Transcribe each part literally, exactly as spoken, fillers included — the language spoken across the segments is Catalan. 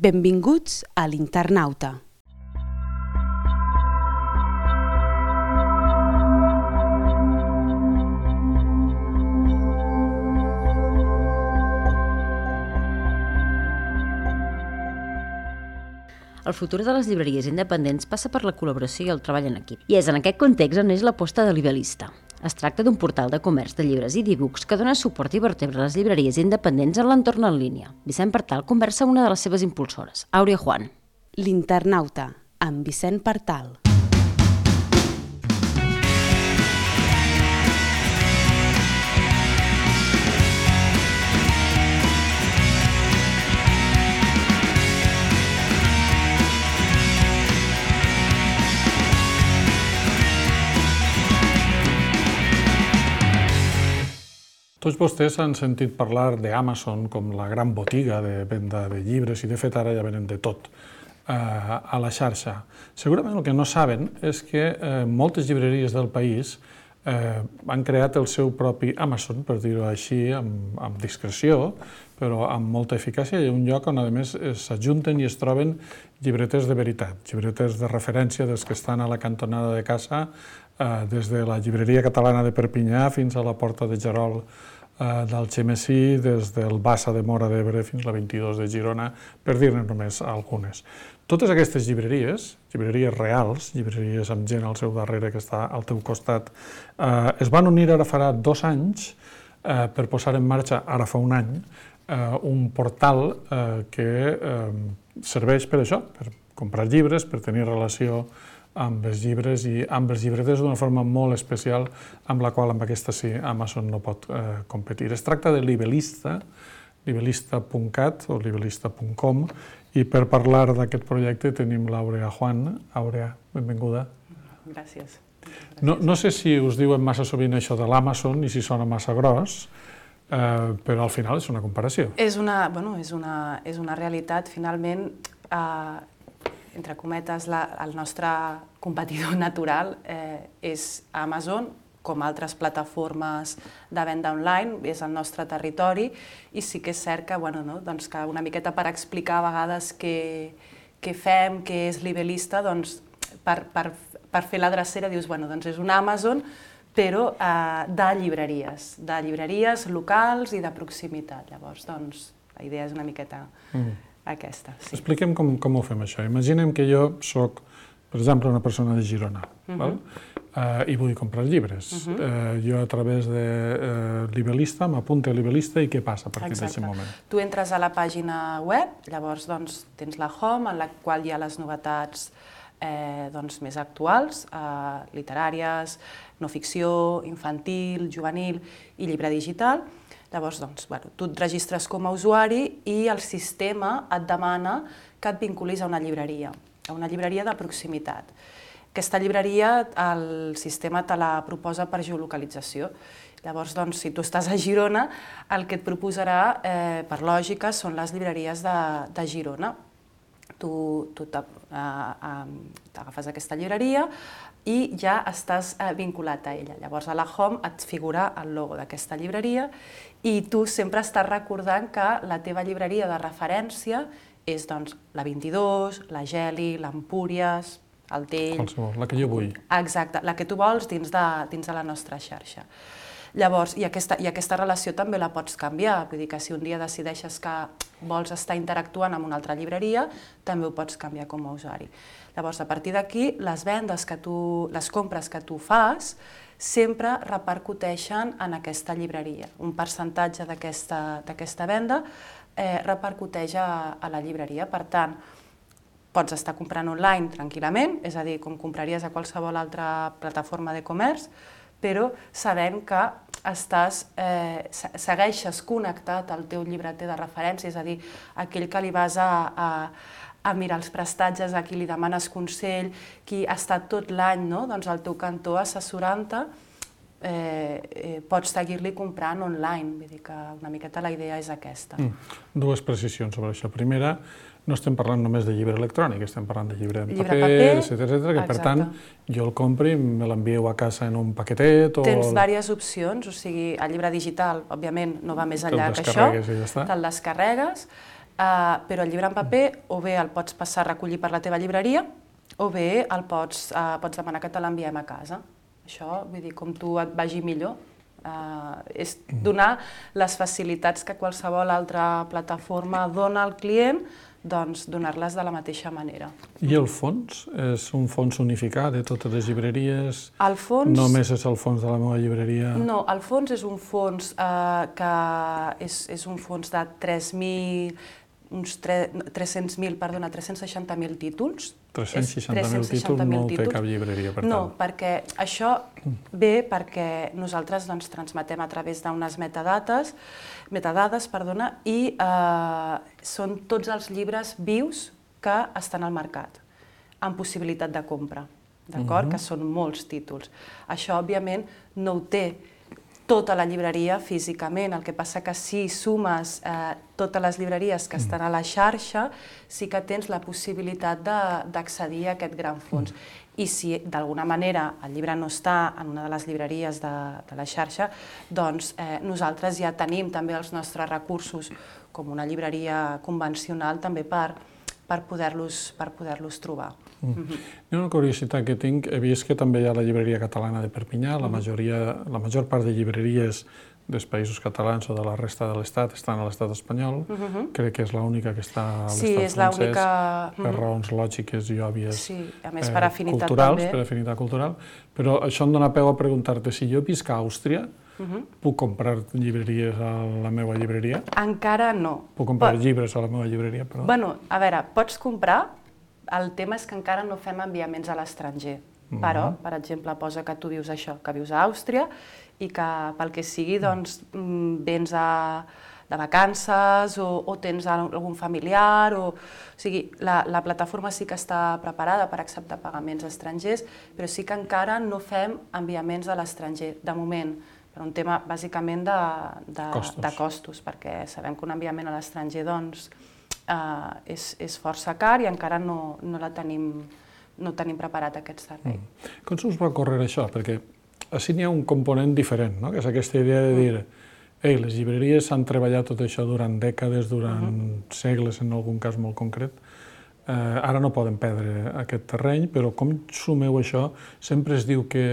Benvinguts a l'Internauta. El futur de les llibreries independents passa per la col·laboració i el treball en equip. I és en aquest context on neix l'aposta de Libelista. Es tracta d'un portal de comerç de llibres i d'e-books que dona suport i vertebra les llibreries independents en l'entorn en línia. Vicent Partal conversa amb una de les seves impulsores, Àurea Juan. L'Internauta, amb Vicent Partal. Tots vostès han sentit parlar d'Amazon com la gran botiga de venda de llibres i de fet ara ja venen de tot a la xarxa. Segurament el que no saben és que moltes llibreries del país han creat el seu propi Amazon, per dir-ho així, amb discreció, però amb molta eficàcia, i un lloc on a més s'ajunten i es troben llibreters de veritat, llibreters de referència dels que estan a la cantonada de casa, des de la llibreria catalana de Perpinyà fins a la Porta de Gerol d'Algemesí, des del Bassa de Móra d'Ebre fins a la vint-i-dos de Girona, per dir-ne només algunes. Totes aquestes llibreries, llibreries reals, llibreries amb gent al seu darrere que està al teu costat, es van unir ara farà dos anys per posar en marxa, ara fa un any, un portal que serveix per això, per comprar llibres, per tenir relació amb els llibres i amb els llibreters d'una forma molt especial amb la qual amb aquesta sí Amazon no pot competir. Es tracta de Libelista, libelista punt cat o libelista punt com, i per parlar d'aquest projecte tenim l'Àurea Juan. Àurea, benvinguda. Gràcies. No sé si us diuen massa sovint això de l'Amazon i si sona massa gros, però al final és una comparació. És una realitat, finalment, entre cometes, el nostre competidor natural és Amazon, com altres plataformes de venda online, és el nostre territori, i sí que és cert que una miqueta per explicar a vegades què fem, què és Libelista, per fer la drecera dius, doncs és un Amazon, però de llibreries, de llibreries locals i de proximitat. Llavors, doncs, la idea és una miqueta aquesta. Expliquem com ho fem, això. Imaginem que jo soc, per exemple, una persona de Girona i vull comprar llibres. Jo a través de Libelista m'apunto a Libelista i què passa a partir d'aquest moment? Tu entres a la pàgina web, llavors tens la home en la qual hi ha les novetats més actuals, literàries, no ficció, infantil, juvenil i llibre digital. Llavors, tu et registres com a usuari i el sistema et demana que et vinculis a una llibreria, a una llibreria de proximitat. Aquesta llibreria, el sistema te la proposa per geolocalització. Llavors, si tu estàs a Girona, el que et proposarà, per lògica, són les llibreries de Girona. Tu t'agafes aquesta llibreria i ja estàs vinculat a ella. Llavors, a la home et figura el logo d'aquesta llibreria i tu sempre estàs recordant que la teva llibreria de referència és la vint-i-dos, la Geli, l'Empúries, el Tell... Qualsevol, la que jo vull. Exacte, la que tu vols dins de la nostra xarxa. Llavors, i aquesta relació també la pots canviar, vull dir que si un dia decideixes que vols estar interactuant amb una altra llibreria, també ho pots canviar com a usuari. Llavors, a partir d'aquí, les vendes que tu, les compres que tu fas, sempre repercuteixen en aquesta llibreria. Un percentatge d'aquesta venda repercuteix a la llibreria. Per tant, pots estar comprant online tranquil·lament, és a dir, com compraries a qualsevol altra plataforma de comerç, però sabent que segueixes connectat al teu llibreter de referència, és a dir, aquell que li vas a mirar els prestatges, a qui li demanes consell, qui ha estat tot l'any al teu cantó assessorant-te, pots seguir-li comprant online. Vull dir que una miqueta la idea és aquesta. Dues precisions sobre això. Primera, no estem parlant només de llibre electrònic, estem parlant de llibre en Llibre paper, paper, etcètera, que per tant jo el compri i me l'envieu a casa en un paquetet o... Tens diverses opcions, o sigui, el llibre digital, òbviament, no va més enllà que això. Te'l descarregues i ja està. Te'l descarregues. Uh, però el llibre en paper o bé el pots passar a recollir per la teva llibreria o bé el pots, uh, pots demanar que te l'enviem a casa. Això, vull dir, com tu et vagi millor. Uh, és donar les facilitats que qualsevol altra plataforma dona al client, doncs donar-les de la mateixa manera. I el fons? És un fons unificat de totes les llibreries? El fons... Només és el fons de la meva llibreria? No, el fons és un fons eh, que és, és un fons de tres mil, uns tres-cents mil, perdona, tres-cents seixanta mil títols. tres-cents seixanta mil títols no ho té cap llibreria, per tant. No, perquè això ve perquè nosaltres doncs, transmetem a través d'unes metadates, metadades perdona, i eh, són tots els llibres vius que estan al mercat, amb possibilitat de compra, d'acord? Uh-huh. Que són molts títols. Això, òbviament, no ho té tota la llibreria físicament, el que passa que si sumes eh, totes les llibreries que estan a la xarxa, sí que tens la possibilitat d'accedir a aquest gran fons. I si d'alguna manera el llibre no està en una de les llibreries de, de la xarxa, doncs eh, nosaltres ja tenim també els nostres recursos com una llibreria convencional també per, per poder-los per poder-los trobar. Mm. Mm-hmm. Una curiositat que tinc, he vist que també hi ha la llibreria catalana de Perpinyà, la, majoria, la major part de llibreries dels països catalans o de la resta de l'Estat estan a l'Estat espanyol, uh-huh. Crec que és l'única que està a l'estat sí, francès, única... per raons lògiques i òbvies, sí, a més per afinitat culturals, també. per afinitat cultural, però això em dona peu a preguntar-te, si jo visc a Àustria, uh-huh. puc comprar llibreries a la meva llibreria? Encara no. Puc comprar Pot... llibres a la meva llibreria, però... Bueno, a veure, pots comprar, el tema és que encara no fem enviaments a l'estranger. Uh-huh. Però, per exemple, posa que tu vius això, que vius a Àustria i que pel que sigui doncs, vens a, de vacances o, o tens algun familiar. O, o sigui, la, la plataforma sí que està preparada per acceptar pagaments estrangers, però sí que encara no fem enviaments a l'estranger, de moment, per un tema bàsicament de, de, costos. de costos, perquè sabem que un enviament a l'estranger doncs, eh, és, és força car i encara no, no la tenim no tenim preparat aquest servei. Mm. Com us va córrer això? Perquè així n'hi ha un component diferent, no? Que és aquesta idea de dir ei, les llibreries han treballat tot això durant dècades, durant uh-huh. segles, en algun cas molt concret, eh, ara no poden perdre aquest terreny, però com sumeu això? Sempre es diu que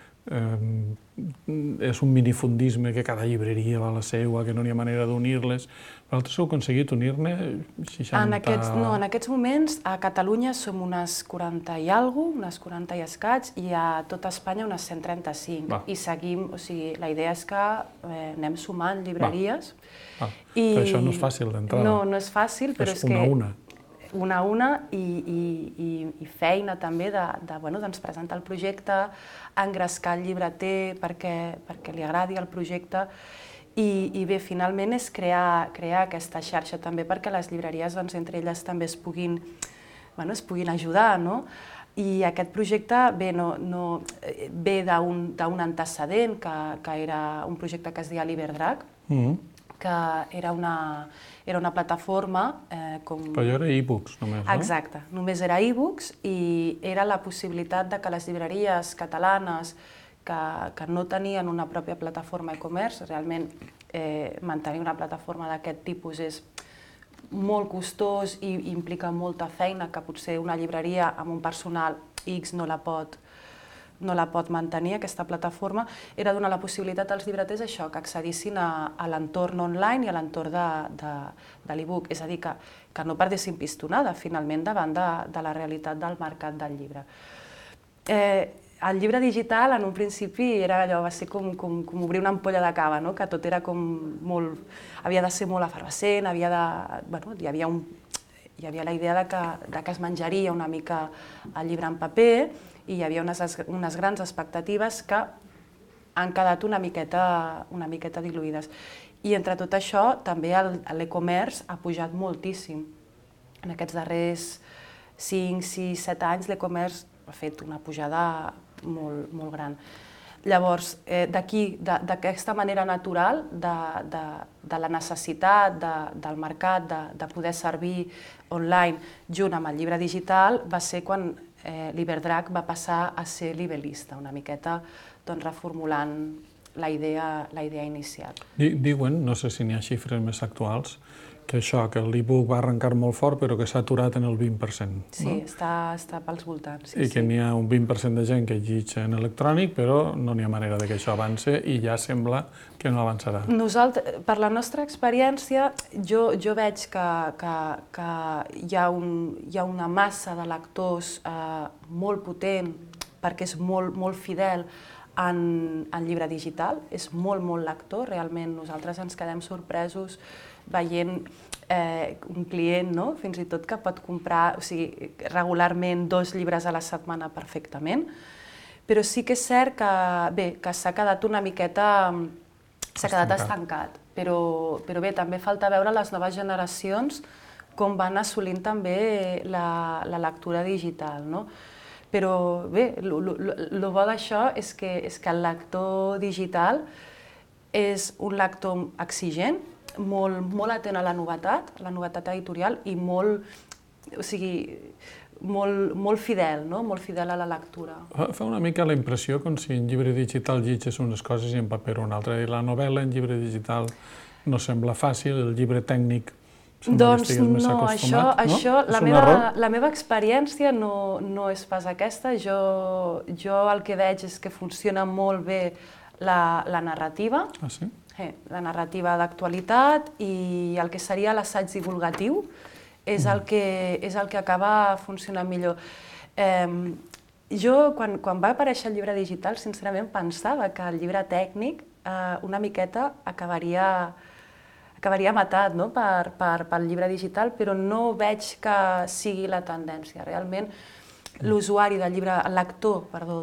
eh, és un minifundisme, que cada llibreria va a la seua, que no hi ha manera d'unir-les. Vosaltres heu aconseguit unir-ne seixanta... En aquests, no, en aquests moments a Catalunya som unes quaranta i alguna cosa, unes quaranta i escaig, i a tot Espanya unes cent trenta-cinc. Va. I seguim, o sigui, la idea és que eh, anem sumant llibreries. Va. Va. I... Però això no és fàcil d'entrada. No, no és fàcil, però és, és una que... una. una a una i, i, i, i feina també de, de bueno, doncs presentar el projecte, engrescar el llibreter perquè, perquè li agradi el projecte i, i bé, finalment és crear, crear aquesta xarxa també perquè les llibreries doncs, entre elles també es puguin, bueno, es puguin ajudar, no? I aquest projecte bé, no, no, ve d'un antecedent que, que era un projecte que es deia l'Iberdrac, mm-hmm. que era una, era una plataforma... Eh, com... Però allò era e-books només, no? Exacte, només era e-books i era la possibilitat de que les llibreries catalanes que, que no tenien una pròpia plataforma e-commerce, realment eh, mantenir una plataforma d'aquest tipus és molt costós i implica molta feina que potser una llibreria amb un personal X no la pot no la pot mantenir, aquesta plataforma, era donar la possibilitat als llibreters això, que accedissin a, a l'entorn online i a l'entorn de, de, de l'e-book, és a dir, que, que no perdessin pistonada, finalment, davant de, de la realitat del mercat del llibre. Eh, el llibre digital, en un principi, era allò, va ser com, com, com obrir una ampolla de cava, no? Que tot era com molt... havia de ser molt efervescent, havia de... Bueno, hi havia un... hi havia la idea de que, de que es menjaria una mica el llibre en paper, i hi havia unes, unes grans expectatives que han quedat una miqueta, una miqueta diluïdes. I entre tot això, també l'e-commerce ha pujat moltíssim. En aquests darrers cinc, sis, set anys, l'e-commerce ha fet una pujada molt, molt gran. Llavors, eh, d'aquí, d'aquesta manera natural, de, de, de la necessitat de, del mercat de, de poder servir online junt amb el llibre digital, va ser quan eh, l'Iberdrac va passar a ser libelista, una miqueta doncs, reformulant la idea, la idea inicial. Diuen, no sé si n'hi ha xifres més actuals, que això, que l'e-book va arrencar molt fort però que s'ha aturat en el vint per cent. Sí, no? està, està pels voltants. Sí, I que sí. n'hi ha un vint per cent de gent que llegeix en electrònic, però no n'hi ha manera de que això avance i ja sembla que no avançarà. Nosaltres, per la nostra experiència, jo, jo veig que, que, que hi, ha un, hi ha una massa de lectors eh, molt potent, perquè és molt, molt fidel en, en llibre digital, és molt, molt lector, realment nosaltres ens quedem sorpresos veient eh, un client, no? Fins i tot que pot comprar, o sigui, regularment dos llibres a la setmana perfectament, però sí que és cert que, bé, que s'ha quedat una miqueta, s'ha quedat estancat, però, però bé, també falta veure les noves generacions com van assolint també la, la lectura digital, no? Però bé, el bo d'això és que, és que el lector digital és un lector exigent, molt, molt atent a la novetat, a la novetat editorial i molt, o sigui, molt, molt fidel, no? Molt fidel a la lectura. Fa una mica la impressió com si en llibre digital llegis unes coses i en paper una altra. I la novel·la en llibre digital no sembla fàcil, el llibre tècnic sembla doncs que estigues més no, acostumat. això, no? això la, És un meva, error? la meva experiència no, no és pas aquesta. Jo, jo el que veig és que funciona molt bé la, la narrativa. Ah, sí? Eh, la narrativa d'actualitat i el que seria l'assaig divulgatiu és el que, és el que acaba funcionant millor. Eh, jo, quan, quan va aparèixer el llibre digital, sincerament pensava que el llibre tècnic eh, una miqueta acabaria, acabaria matat, no? per, per, pel llibre digital, però no veig que sigui la tendència. Realment, l'usuari del llibre, el lector, perdó,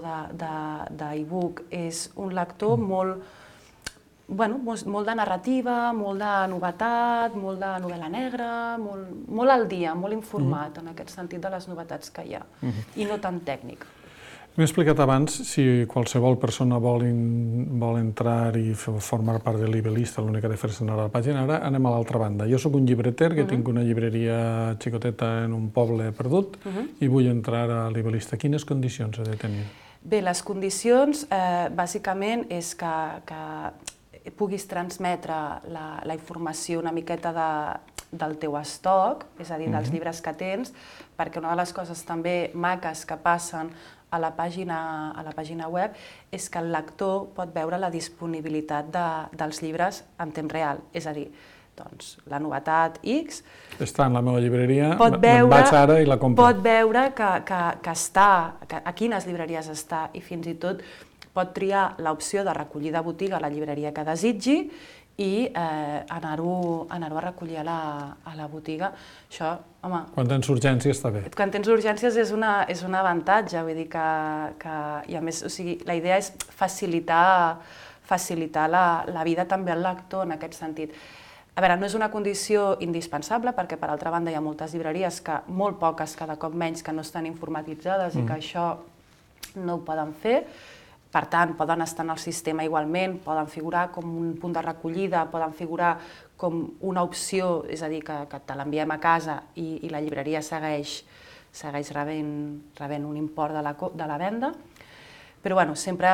d'e-book és un lector molt Bueno, molt de narrativa, molt de novetat, molt de novel·la negra, molt, molt al dia, molt informat en aquest sentit de les novetats que hi ha, i no tan tècnic. M'he explicat abans, si qualsevol persona vol, in, vol entrar i formar part de l'Ibelista, l'únic que ha de fer-se anar a la pàgina, ara anem a l'altra banda. Jo sóc un llibreter que uh -huh. tinc una llibreria xicoteta en un poble perdut uh -huh. i vull entrar a l'Ibelista. Quines condicions he de tenir? Bé, les condicions, eh, bàsicament, és que, que puguis transmetre la, la informació una miqueta de, del teu estoc, és a dir, dels llibres que tens, perquè una de les coses també maques que passen a la pàgina, a la pàgina web és que el lector pot veure la disponibilitat de, dels llibres en temps real, és a dir, doncs, la novetat X... Està en la meva llibreria, me'n vaig ara i la compro. Pot veure que, que, que està, que a quines llibreries està, i fins i tot pot triar l'opció de recollir de botiga a la llibreria que desitgi i eh, anar-ho anar a recollir a la, a la botiga. Això, home... Quan tens urgència està bé. Quan tens urgències és, una, és un avantatge, vull dir que, que... I a més, o sigui, la idea és facilitar, facilitar la, la vida també al lector en aquest sentit. A veure, no és una condició indispensable, perquè per altra banda hi ha moltes llibreries, que molt poques, cada cop menys, que no estan informatitzades mm. i que això no ho poden fer. Per tant, poden estar en el sistema igualment, poden figurar com un punt de recollida, poden figurar com una opció, és a dir, que, que te l'enviem a casa i, i la llibreria segueix, segueix rebent, rebent un import de la, de la venda. Però bueno, sempre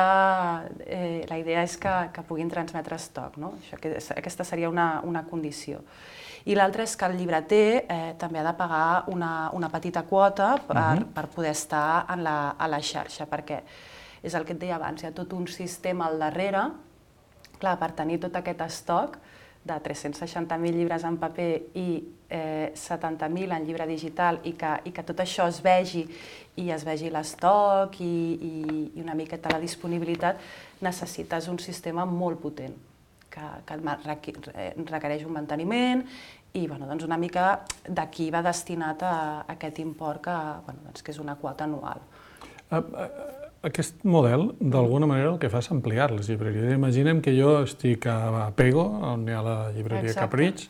eh, la idea és que, que puguin transmetre estoc, no? Això, que, aquesta seria una, una condició. I l'altra és que el llibreter eh, també ha de pagar una, una petita quota per, uh-huh. per poder estar en la, a la xarxa, perquè és el que et deia abans, hi ha tot un sistema al darrere, clar, per tenir tot aquest estoc de tres-cents seixanta mil llibres en paper i eh, setanta mil en llibre digital i que, i que tot això es vegi i es vegi l'estoc i, i, i una miqueta la disponibilitat, necessites un sistema molt potent que, que requereix un manteniment i bueno, doncs una mica d'aquí va destinat a, a aquest import que, bueno, doncs que és una quota anual. Uh, uh, Aquest model, d'alguna manera, el que fa és ampliar les llibreries. Imaginem que jo estic a Pego, on hi ha la llibreria Exacte. Capritx,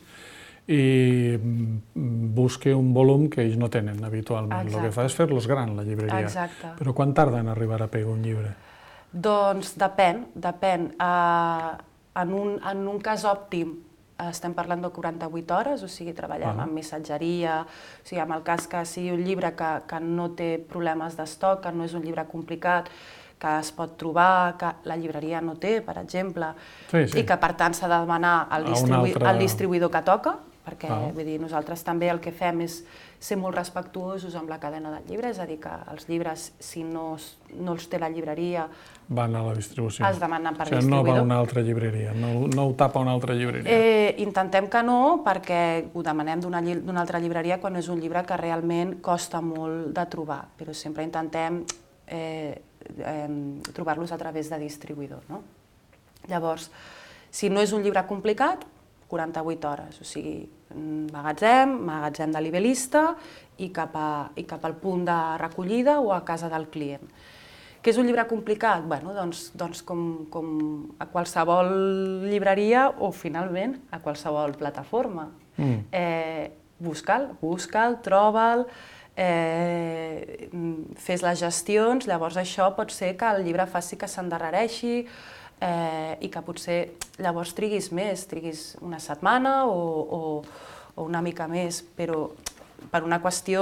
i busque un volum que ells no tenen habitualment. Exacte. El que fa és fer-los gran, la llibreria. Exacte. Però quan tarda en arribar a Pego un llibre? Doncs depèn, depèn. Uh, en, un, en un cas òptim, estem parlant de quaranta-vuit hores, o sigui, treballem ah. amb missatgeria, o sigui, en el cas que sigui un llibre que, que no té problemes d'estoc, que no és un llibre complicat, que es pot trobar, que la llibreria no té, per exemple, sí, sí. i que per tant s'ha de demanar al, distribu altre... al distribuïdor que toca, perquè vull dir, nosaltres també el que fem és ser molt respectuosos amb la cadena del llibre, és a dir, que els llibres, si no, no els té la llibreria, van a la distribució. Es demanen per o sigui, distribuïdor. No va a una altra llibreria, no, no ho tapa una altra llibreria. Eh, intentem que no, perquè ho demanem d'una d'una altra llibreria quan és un llibre que realment costa molt de trobar, però sempre intentem eh, eh, trobar-los a través de distribuïdor, no? Llavors, si no és un llibre complicat, quaranta-vuit hores, o sigui, magatzem, magatzem de libelista i cap, a, i cap al punt de recollida o a casa del client. Que és un llibre complicat? Bueno, doncs, doncs com, com a qualsevol llibreria o, finalment, a qualsevol plataforma. Mm. Eh, busca'l, busca'l, troba'l, eh, fes les gestions, llavors això pot ser que el llibre faci que s'endarrereixi, Eh, i que potser llavors triguis més, triguis una setmana o, o, o una mica més, però per una qüestió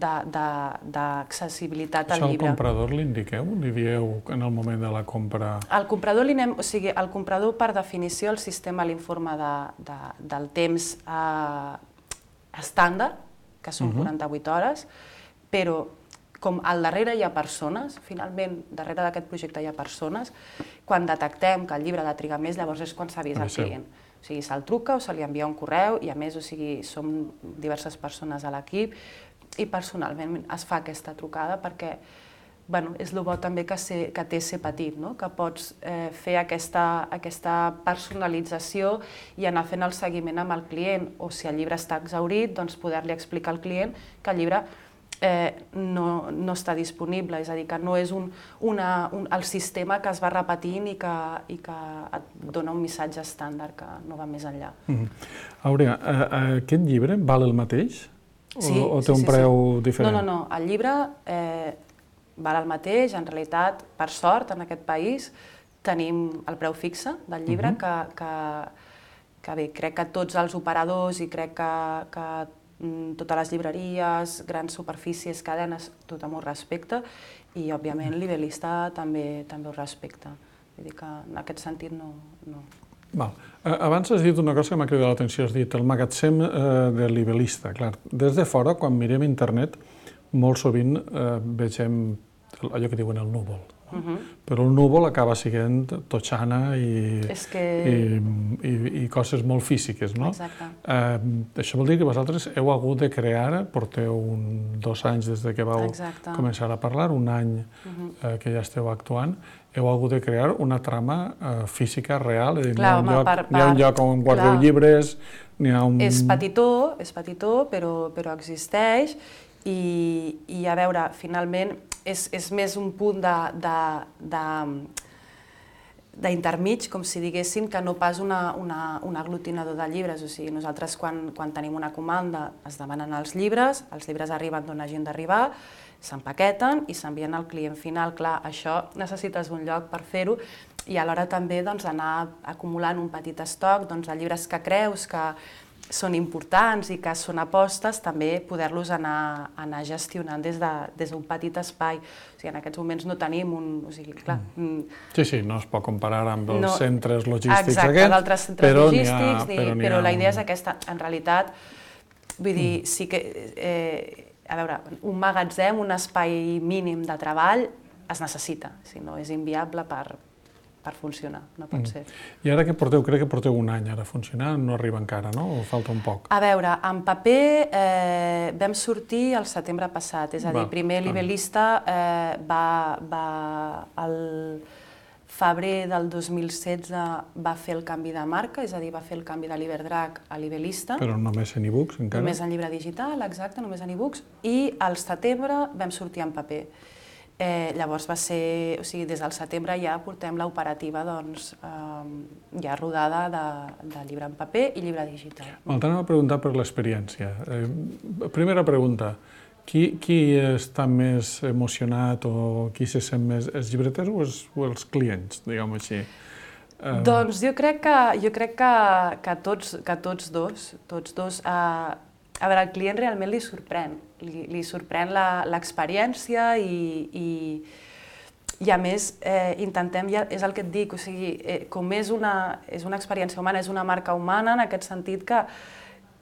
d'accessibilitat al llibre. Això al comprador li indiqueu? Li dieu en el moment de la compra? Al comprador, li anem, o sigui, el comprador, per definició, el sistema l'informa de, de, del temps eh, estàndard, que són uh-huh. quaranta-vuit hores, però com al darrere hi ha persones, finalment, darrere d'aquest projecte hi ha persones, quan detectem que el llibre ha de trigar més, llavors és quan s'avisa al client. O sigui, se'l truca o se li envia un correu i, a més, o sigui, som diverses persones a l'equip i personalment es fa aquesta trucada perquè bueno, és el bo també que, ser, que té ser petit, no? Que pots eh, fer aquesta, aquesta personalització i anar fent el seguiment amb el client, o si el llibre està exhaurit, doncs poder-li explicar al client que el llibre Eh, no, no està disponible, és a dir, que no és un, una, un, el sistema que es va repetint i que, i que et dona un missatge estàndard que no va més enllà. Mm-hmm. Àurea, aquest llibre val el mateix? Sí, o, o té sí, un sí, preu sí. diferent? No, no, no. El llibre eh, val el mateix. En realitat, per sort, en aquest país tenim el preu fixe del llibre, mm-hmm. que, que, que bé, crec que tots els operadors i crec que, que totes les llibreries, grans superfícies, cadenes, tothom ho respecta i, òbviament, l'Ibelista també, també ho respecta. Vull dir que en aquest sentit no... no. Val. Abans has dit una cosa que m'ha cridat l'atenció, has dit el magatzem eh, de l'Ibelista. Clar, des de fora, quan mirem internet, molt sovint eh, vegem allò que diuen el núvol. No? Uh-huh. Però el núvol acaba sent totxana i, que... i, i, i coses molt físiques, no? Exacte. Eh, això vol dir que vosaltres heu hagut de crear, porteu un, dos anys des de que vau Exacte. començar a parlar, un any uh-huh. eh, que ja esteu actuant, heu hagut de crear una trama eh, física real, és a dir, Clar, hi, ha un home, lloc, per, hi ha un lloc on guardeu clar. llibres, n'hi ha un... És petitó, és petitó, però, però existeix i, i a veure, finalment, És, és més un punt d'intermig, com si diguéssim, que no pas una, una, un aglutinador de llibres. O sigui, nosaltres quan, quan tenim una comanda es demanen els llibres, els llibres arriben d'on hagin d'arribar, s'empaqueten i s'envien al client final. Clar, això necessites un lloc per fer-ho i alhora també doncs, anar acumulant un petit estoc doncs, de llibres que creus que són importants i que són apostes, també poder-los anar, anar gestionant des d'un de, petit espai. O sigui, en aquests moments no tenim un... O sigui, clar, mm. Sí, sí, no es pot comparar amb els no, centres logístics exacte, aquests, d'altres centres però logístics, ha, però, ni, però la idea un... és aquesta. En realitat, vull dir, mm. sí que... Eh, a veure, un magatzem, un espai mínim de treball es necessita, si no és inviable per... per funcionar, no pot ser. I ara que porteu, crec que porteu un any ara funcionant, no arriba encara, no? O falta un poc? A veure, en paper eh, vam sortir el setembre passat, és a dir, va, primer l'Ibelista eh, va, va el febrer del dos mil setze va fer el canvi de marca, és a dir, va fer el canvi de l'Iberdrac a l'Ibelista. Però només en e-books encara? Només en llibre digital, exacte, només en e-books, i al setembre vam sortir en paper. Eh, llavors va ser, o sigui, des del setembre ja portem l'operativa doncs, eh, ja rodada de, de llibre en paper i llibre digital. T'anava a preguntar per l'experiència. Eh, primera pregunta, qui, qui està més emocionat o qui se sent més, els llibreters o els, o els clients, diguem-ho així? Eh... Doncs jo crec que, jo crec que, que, tots, que tots dos, tots dos eh, a veure, el client realment li sorprèn, li, li sorprèn l'experiència i, i, i a més eh, intentem, ja, és el que et dic, o sigui, eh, com és una, és una experiència humana, és una marca humana en aquest sentit que,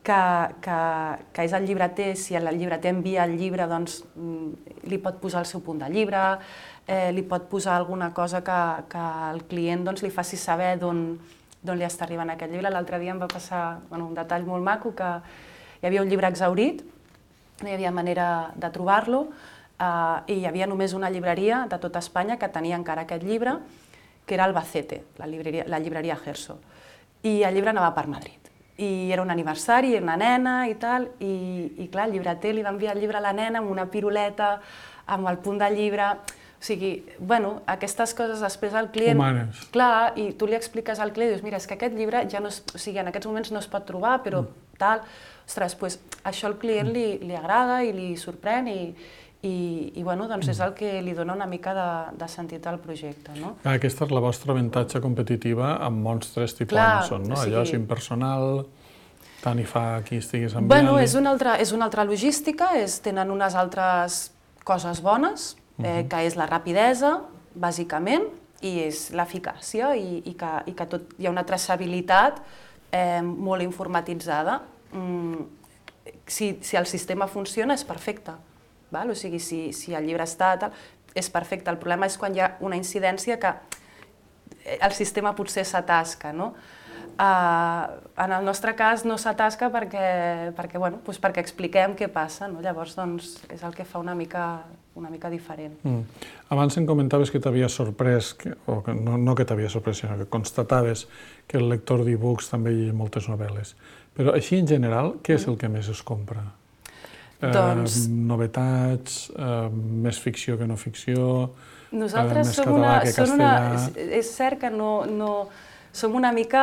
que, que, que és el llibreter, si el llibreter envia el llibre, doncs li pot posar el seu punt de llibre, eh, li pot posar alguna cosa que, que el client doncs, li faci saber d'on li està arribant aquest llibre. L'altre dia em va passar bueno, un detall molt maco, que hi havia un llibre exhaurit, no hi havia manera de trobar-lo, eh, i hi havia només una llibreria de tota Espanya que tenia encara aquest llibre, que era Albacete, la llibreria, la llibreria Gerso. I el llibre anava per Madrid. I era un aniversari, una nena i tal, i, i clar, el llibreter li va enviar el llibre a la nena amb una piruleta, amb el punt de llibre. O sigui, bueno, aquestes coses després el client... Humanes. Clar, i tu li expliques al client, dius, mira, és que aquest llibre ja no es, o sigui, en aquests moments no es pot trobar, però mm. tal... Ostres, doncs això al client li, li agrada i li sorprèn i, i, i bueno, doncs és el que li dona una mica de, de sentit al projecte, no? Aquesta és la vostra avantatge competitiva amb monstres tipus Clar, Amazon, no? o sigui... Allò és impersonal, tant hi fa qui estiguis enviant-li... Bueno, és una altra, és una altra logística, és, tenen unes altres coses bones, eh, que és la rapidesa, bàsicament, i és l'eficàcia, i, i, que, i que tot, hi ha una traçabilitat eh, molt informatitzada. Mm, si, si el sistema funciona, és perfecte. Val? O sigui, si, si el llibre està, tal, és perfecte. El problema és quan hi ha una incidència que el sistema potser s'atasca, no? Uh, en el nostre cas no s'atasca perquè, perquè, bueno, doncs perquè expliquem què passa, no? Llavors doncs, és el que fa una mica, una mica diferent. Mm. Abans em comentaves que t'havia sorprès, que, o que no, no que t'havia sorprès, sinó que constataves que el lector d'e-books també llegeix moltes novel·les. Però així en general, què és el que més es compra? Doncs... Eh, novetats, eh, més ficció que no ficció, nosaltres eh, més som català una, que una, castellà... és cert que no, no, som una mica...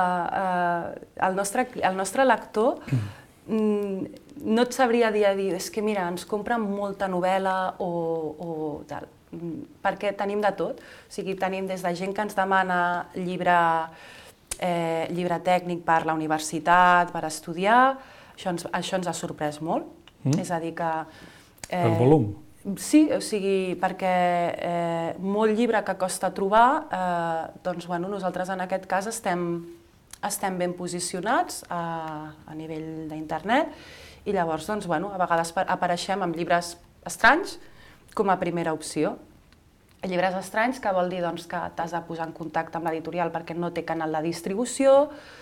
Eh, el, nostre, el nostre lector mm, no et sabria dir, dir, és que mira, ens compren molta novel·la o, o tal, perquè tenim de tot. O sigui, tenim des de gent que ens demana llibre, eh, llibre tècnic per la universitat, per estudiar, això ens, això ens ha sorprès molt. Mm. És a dir que... Eh, el volum? Sí, o sigui, perquè eh, molt llibre que costa trobar, eh, doncs bueno, nosaltres en aquest cas estem, estem ben posicionats a, a nivell d'internet i llavors doncs, bueno, a vegades apareixem amb llibres estranys com a primera opció. Llibres estranys que vol dir doncs, que t'has de posar en contacte amb l'editorial perquè no té canal de distribució,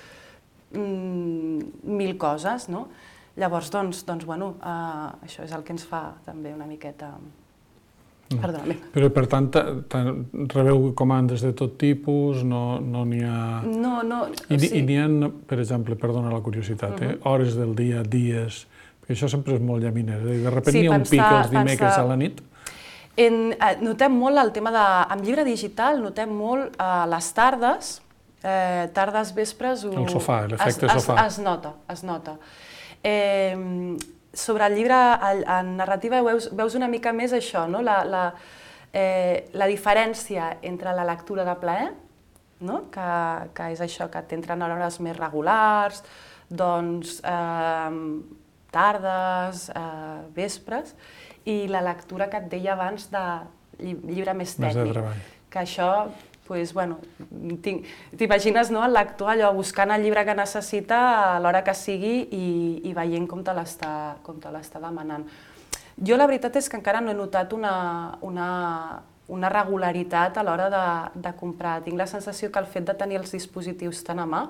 mmm, mil coses, no? Llavors, doncs, doncs bueno, uh, això és el que ens fa també una miqueta... Mm. Perdona. Però, per tant, rebeu comandes de tot tipus, no n'hi ha... No, no... I sí. N'hi ha, per exemple, perdona la curiositat, uh-huh. eh? hores del dia, dies... Perquè això sempre és molt llaminer. De sobte sí, n'hi ha un pic els dimecres pensar... a la nit. En, eh, notem molt el tema de... Amb llibre digital notem molt a eh, les tardes, eh, tardes, vespres... O... El sofà, l'efecte es, sofà. Es, es nota, es nota. Eh, sobre el llibre, en narrativa veus, veus una mica més això, no? la, la, eh, la diferència entre la lectura de plaer, no? que, que és això, que t'entren a hores més regulars, doncs eh, tardes, eh, vespres, i la lectura que et deia abans de llibre més tècnic. Més de treball. Que això... Pues, bueno, t'imagines no, el lector allò, buscant el llibre que necessita a l'hora que sigui i, i veient com te l'està demanant. Jo la veritat és que encara no he notat una, una, una regularitat a l'hora de, de comprar. Tinc la sensació que el fet de tenir els dispositius tan a mà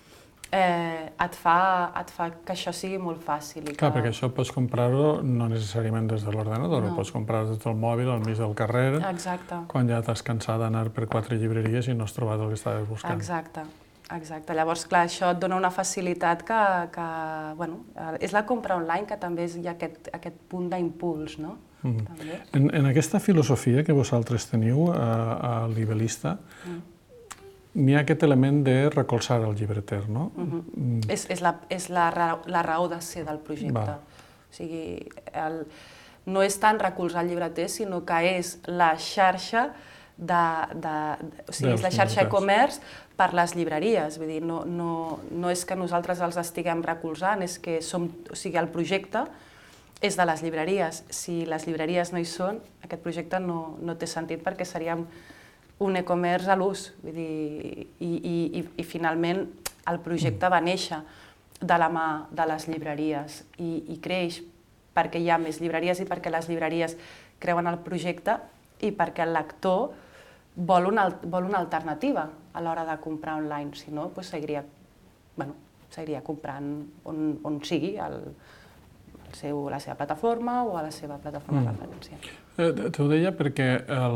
eh, et, fa, et fa que això sigui molt fàcil. I Clar, que... perquè això pots comprar-ho no necessàriament des de l'ordenador, no. Pots comprar-ho des del mòbil al mig del carrer, Exacte. Quan ja t'has cansat d'anar per quatre llibreries i no has trobat el que estaves buscant. Exacte. Exacte. Llavors, clar, això et dona una facilitat que, que bueno, és la compra online, que també hi ha aquest, aquest punt d'impuls, no? Mm. També. En, en aquesta filosofia que vosaltres teniu a, a Libelista, mm. n'hi ha aquest element de recolzar el llibreter, no? Uh-huh. mm. És, és, la, és la, raó, la raó de ser del projecte. Va. O sigui, el, no és tant recolzar el llibreter, sinó que és la xarxa de, de, de, o sigui, és la xarxa e-commerce per les llibreries. Vull dir, no, no, no és que nosaltres els estiguem recolzant, és que som, o sigui, el projecte és de les llibreries. Si les llibreries no hi són, aquest projecte no, no té sentit perquè seríem un e-commerce a l'ús, vull dir, i, i, i, i finalment el projecte va néixer de la mà de les llibreries i, i creix perquè hi ha més llibreries i perquè les llibreries creuen el projecte i perquè el lector vol una, vol una alternativa a l'hora de comprar online, si no, doncs seguiria, bueno, seguiria comprant on, on sigui, el, el seu, la seva plataforma o a la seva plataforma mm. de referència. Eh, T'ho deia perquè el...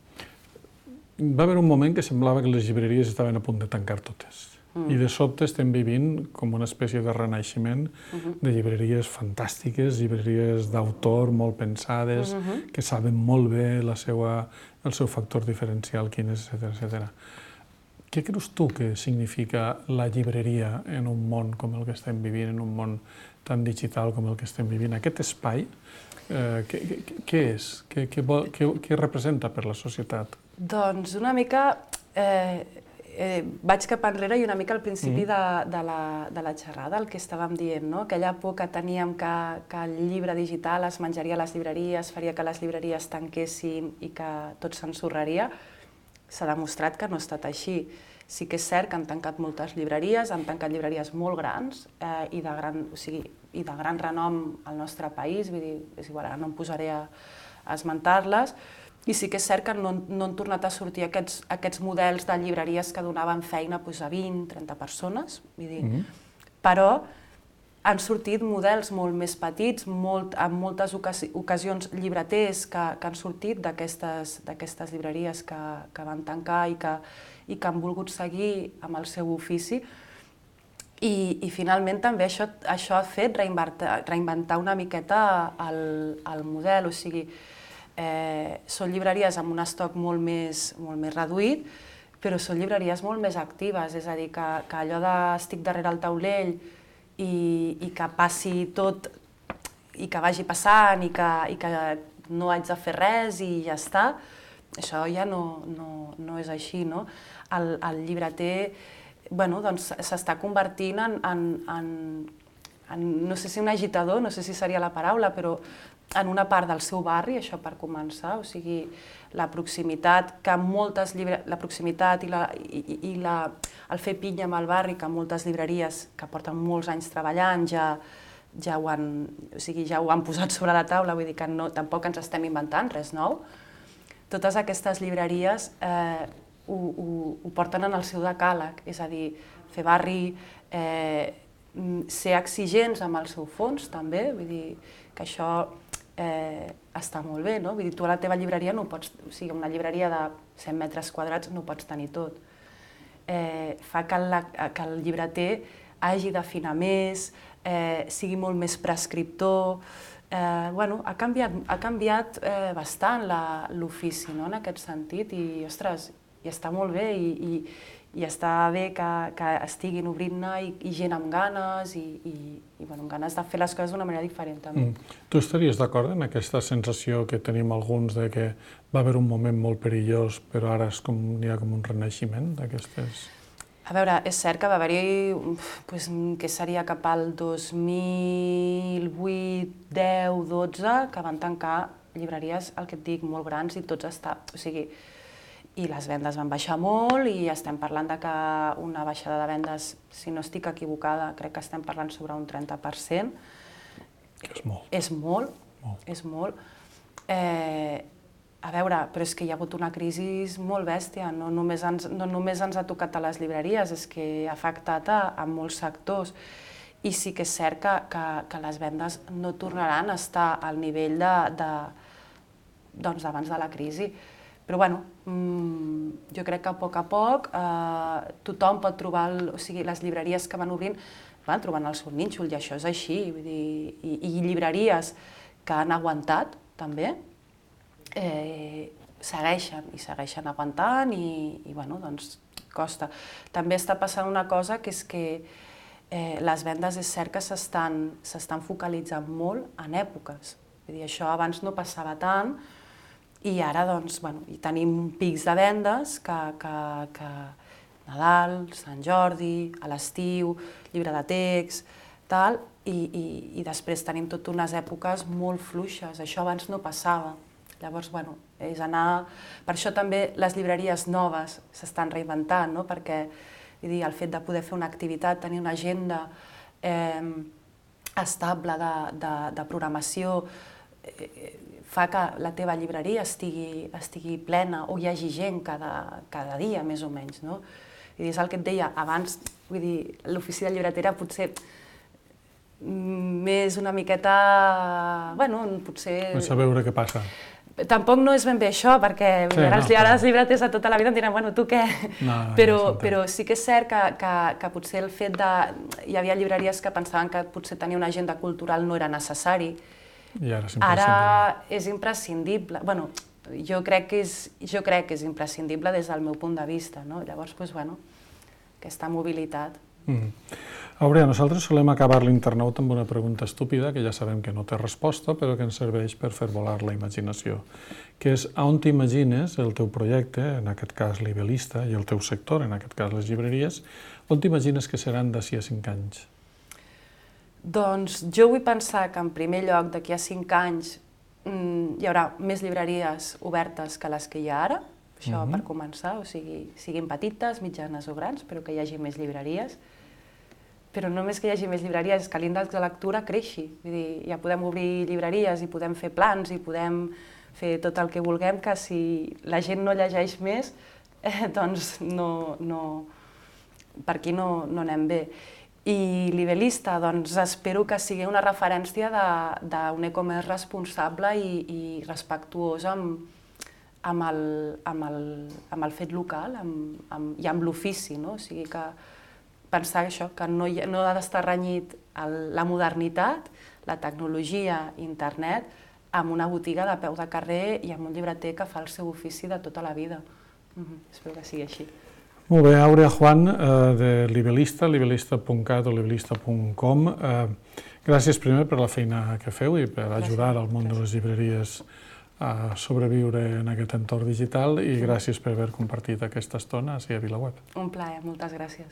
va haver un moment que semblava que les llibreries estaven a punt de tancar totes. Mm. I de sobte estem vivint com una espècie de renaixement uh-huh. de llibreries fantàstiques, llibreries d'autor molt pensades, uh-huh. que saben molt bé la seva, el seu factor diferencial, quin és, etcètera, etcètera. Què creus tu que significa la llibreria en un món com el que estem vivint, en un món tan digital com el que estem vivint? Aquest espai, eh, què, què, què és? Què, què, vol, què, què representa per la societat? Doncs una mica... Eh, Eh, vaig cap enrere i una mica al principi mm. de, de, la, de la xerrada, el que estàvem dient, no? Aquella por que teníem que, que el llibre digital es menjaria a les llibreries, faria que les llibreries tanquessin i que tot s'ensorraria. S'ha demostrat que no ha estat així. Sí que és cert que han tancat moltes llibreries, han tancat llibreries molt grans eh, i, de gran, o sigui, i de gran renom al nostre país, vull dir, és igual, ara no em posaré a, a esmentar-les, i sí que és cert que no, no han tornat a sortir aquests, aquests models de llibreries que donaven feina doncs, a vint, trenta persones, vull dir. Mm-hmm. Però han sortit models molt més petits, molt, en moltes ocasi ocasions llibreters que, que han sortit d'aquestes llibreries que, que van tancar i que, i que han volgut seguir amb el seu ofici. I, i finalment també això, això ha fet reinventar, reinventar una miqueta el, el model, o sigui, Eh, són llibreries amb un estoc molt més, molt més reduït, però són llibreries molt més actives, és a dir, que, que allò de estic darrere el taulell i, i que passi tot, i que vagi passant i que, i que no haig de fer res i ja està, això ja no, no, no és així, no? El, el llibreter, bueno, doncs s'està convertint en, en, en, en, no sé si un agitador, no sé si seria la paraula, però en una part del seu barri, això per començar, o sigui, la proximitat, que moltes llibre... la proximitat i, la, i, i la... el fer pinya amb el barri, que moltes llibreries que porten molts anys treballant ja, ja, ho, han, o sigui, ja ho han posat sobre la taula, vull dir que no, tampoc ens estem inventant res nou. Totes aquestes llibreries eh, ho, ho, ho porten en el seu decàleg, és a dir, fer barri, eh, ser exigents amb el seu fons també, vull dir que això eh, està molt bé, no? Vull dir, tu a la teva llibreria no pots, o sigui, una llibreria de cent metres quadrats no pots tenir tot. Eh, fa que el, que el llibreter hagi d'afinar més, eh, sigui molt més prescriptor, eh, bueno, ha canviat, ha canviat eh, bastant l'ofici, no? En aquest sentit, i ostres, i està molt bé, i, i, i està bé que, que estiguin obrint-ne i, i gent amb ganes i, i, i bueno, amb ganes de fer les coses d'una manera diferent també. Mm. Tu estaries d'acord en aquesta sensació que tenim alguns de que va haver un moment molt perillós però ara és com, hi ha com un renaixement d'aquestes... A veure, és cert que va haver-hi, pues, que seria cap al dos mil vuit, deu, dotze, que van tancar llibreries, el que et dic, molt grans i tots està... O sigui, i les vendes van baixar molt i estem parlant de que una baixada de vendes, si no estic equivocada, crec que estem parlant sobre un trenta per cent. És molt. És molt, molt. és molt. Eh, a veure, però és que hi ha hagut una crisi molt bèstia, no només ens, no només ens ha tocat a les llibreries, és que ha afectat a, a molts sectors. I sí que és cert que, que, que les vendes no tornaran a estar al nivell de, de, doncs, d'abans de la crisi. Però bueno, jo crec que a poc a poc eh, tothom pot trobar, el, o sigui, les llibreries que van obrint van trobant el seu nínxol i això és així, vull dir, i, i llibreries que han aguantat també eh, segueixen i segueixen aguantant i, i bueno, doncs costa. També està passant una cosa que és que eh, les vendes és cert que s'estan s'estan focalitzant molt en èpoques, vull dir, això abans no passava tant. I ara doncs, bueno, hi tenim pics de vendes que, que, que Nadal, Sant Jordi, a l'estiu, llibre de text, tal, i, i, i després tenim tot unes èpoques molt fluixes, això abans no passava. Llavors, bueno, és anar... Per això també les llibreries noves s'estan reinventant, no? Perquè vull dir, el fet de poder fer una activitat, tenir una agenda, estable de programació fa que la teva llibreria estigui plena o hi hagi gent cada dia, més o menys. És el que et deia abans, l'oficina llibretera potser més una miqueta... bueno, potser... Vaig a veure què passa. Tampoc no és ben bé això, perquè ara els llibreters de tota la vida em diran, bueno, tu què? Però sí que és cert que potser el fet de... Hi havia llibreries que pensaven que potser tenir una agenda cultural no era necessari. Ara és imprescindible. Bueno, jo crec que és imprescindible des del meu punt de vista. Llavors, bueno, aquesta mobilitat. Aurea, nosaltres solem acabar l'internauta amb una pregunta estúpida, que ja sabem que no té resposta, però que ens serveix per fer volar la imaginació, que és on t'imagines el teu projecte, en aquest cas Libelista, i el teu sector, en aquest cas les llibreries, on t'imagines que seran d'ací a cinc anys? Doncs jo vull pensar que en primer lloc d'aquí a cinc anys hi haurà més llibreries obertes que les que hi ha ara, això per començar, o sigui, siguin petites, mitjanes o grans, però que hi hagi més llibreries. Però no només que hi hagi més llibreries, és que l'índex de lectura creixi. Vull dir, ja podem obrir llibreries i podem fer plans i podem fer tot el que vulguem, que si la gent no llegeix més, doncs per aquí no anem bé. I Libelista, doncs espero que sigui una referència d'un e-commerce responsable i respectuós amb el fet local i amb l'ofici, o sigui que pensar això, que no ha d'estar renyit la modernitat, la tecnologia, internet, amb una botiga de peu de carrer i amb un llibreter que fa el seu ofici de tota la vida. Espero que sigui així. Molt bé, Aurea Juan, de Libelista, libelista punt cat o libelista punt com. Gràcies primer per la feina que feu i per ajudar al món de les llibreries a sobreviure en aquest entorn digital i gràcies per haver compartit aquesta estona a VilaWeb. Un plaer, moltes gràcies.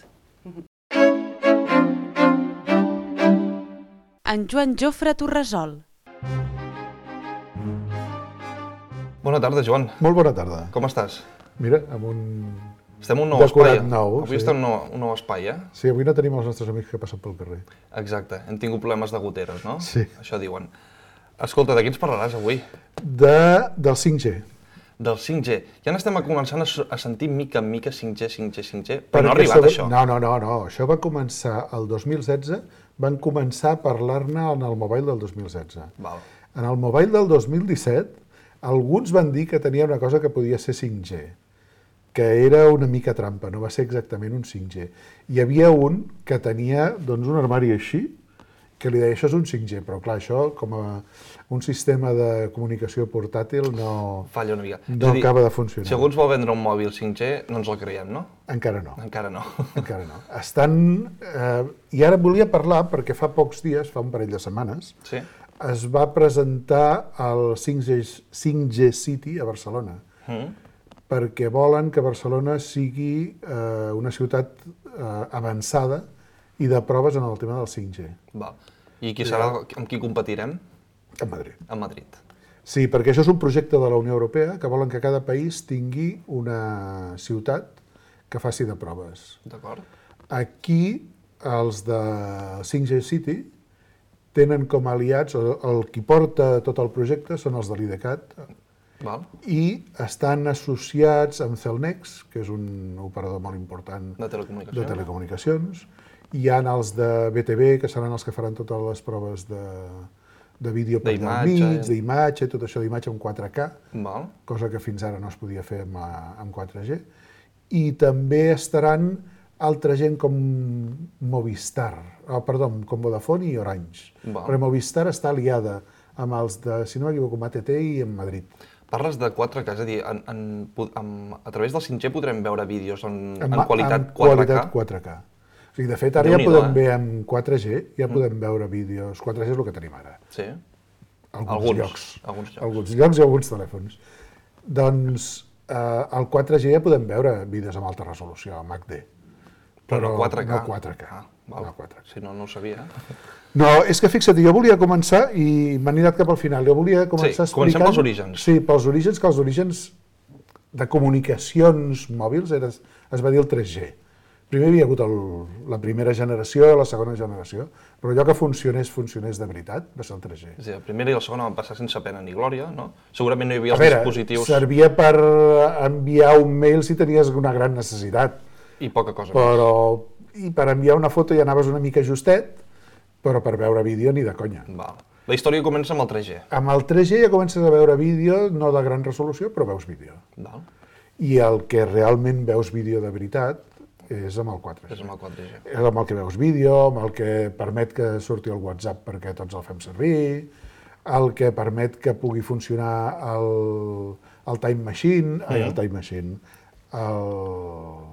En Joan Jofre Torresol. Bona tarda, Joan. Molt bona tarda. Com estàs? Mira, amb un... Estem en un nou espai. Nou, avui sí. Estem en un nou espai, eh? Sí, avui no tenim els nostres amics que passen pel carrer. Exacte, hem tingut problemes de goteres, no? Sí. Això diuen. Escolta, de què ens parlaràs avui? De, del cinc G. Del cinc G. Ja n'estem començant a sentir mica en mica cinc G, cinc G, cinc G, però Perquè no ha arribat sobre... això. No, no, no, no, això va començar el dos mil setze, van començar a parlar-ne en el mobile del dos mil setze. Val. En el mobile del dos mil disset, alguns van dir que tenia una cosa que podia ser cinc G, que era una mica trampa, no va ser exactament un cinc G. Hi havia un que tenia doncs, un armari així, que li deia això és un cinc G, però clar, això com a un sistema de comunicació portàtil no, Falla una mica. no dir, acaba de funcionar. Si algú ens vol vendre un mòbil cinc G, no ens el creiem, no? Encara no. Encara no. Encara no. Estan... Eh, I ara volia parlar, perquè fa pocs dies, fa un parell de setmanes, sí. es va presentar el cinc G City a Barcelona, mm. perquè volen que Barcelona sigui eh, una ciutat eh, avançada i de proves en el tema del cinc G. Val. I qui serà, amb qui competirem? Amb Madrid. Amb Madrid. Sí, perquè això és un projecte de la Unió Europea que volen que cada país tingui una ciutat que faci de proves. D'acord. Aquí, els de cinc G City tenen com a aliats, el qui porta tot el projecte són els de l'IDECAT, Val. I estan associats amb Cellnex, que és un operador molt important de telecomunicacions. De telecomunicacions. Hi ha els de B T V, que seran els que faran totes les proves de, de vídeo per al mig, d'imatge, tot això d'imatge en quatre K, Val. Cosa que fins ara no es podia fer amb, amb quatre G. I també estaran altra gent com Movistar, oh, perdó, com Vodafone i Orange. Val. Perquè Movistar està aliada amb els de, si no m'equivoco, amb A T T i amb Madrid. Parles de quatre K, és a dir, en, en, en, a través del cinc G podrem veure vídeos en, en, en qualitat quatre K? En qualitat quatre K. O sigui, de fet, ara ja podem eh? veure amb quatre G, ja mm. podem veure vídeos. quatre G és el que tenim ara. Sí? Alguns, alguns llocs. Alguns llocs. Alguns llocs i alguns telèfons. Doncs eh, al quatre G ja podem veure vídeos amb alta resolució, amb H D. Però, però no quatre K? No quatre K. Ah, val. No quatre K. Si no, no ho sabia. No, és que fixa't, jo volia començar, i m'han anat cap al final, jo volia començar sí, explicant... comencem pels orígens. Sí, pels orígens, que els orígens de comunicacions mòbils era, es va dir el tres G. Primer hi havia hagut el, la primera generació, la segona generació, però allò que funcionés, funcionés de veritat, va ser el tres G. És a dir, la primera i la segona van passar sense pena ni glòria, no? Segurament no hi havia A els veure, dispositius... servia per enviar un mail si tenies una gran necessitat, I poca cosa però i per enviar una foto ja anaves una mica justet, però per veure vídeo ni de conya. més. Val. La història comença amb el tres G. Amb el tres G ja comences a veure vídeo, no de gran resolució, però veus vídeo. Val. I el que realment veus vídeo de veritat és amb el quatre G. És amb el quatre G. És amb el que veus vídeo, amb el que permet que surti el WhatsApp perquè tots el fem servir, el que permet que pugui funcionar el, el Time Machine, mm. ai, el Time Machine, el...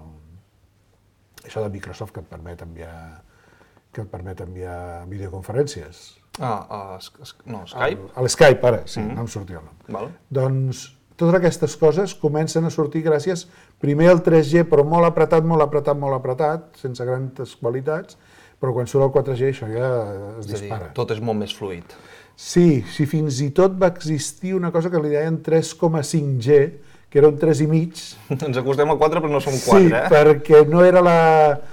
això de Microsoft que et permet enviar, que et permet enviar videoconferències. Ah, uh, es- es- no, Skype. El, el Skype, ara, sí, mm. no em sortia el nom. Val. Doncs totes aquestes coses comencen a sortir gràcies, primer el tres G, però molt apretat, molt apretat, molt apretat, sense grans qualitats, però quan surt el quatre G això ja es És a dir, dispara. tot és molt més fluid. Sí, si fins i tot va existir una cosa que li deien tres coma cinc G, que era un tres i mig. Ens acostem al quatre, però no som quatre, Sí, eh? perquè no era la,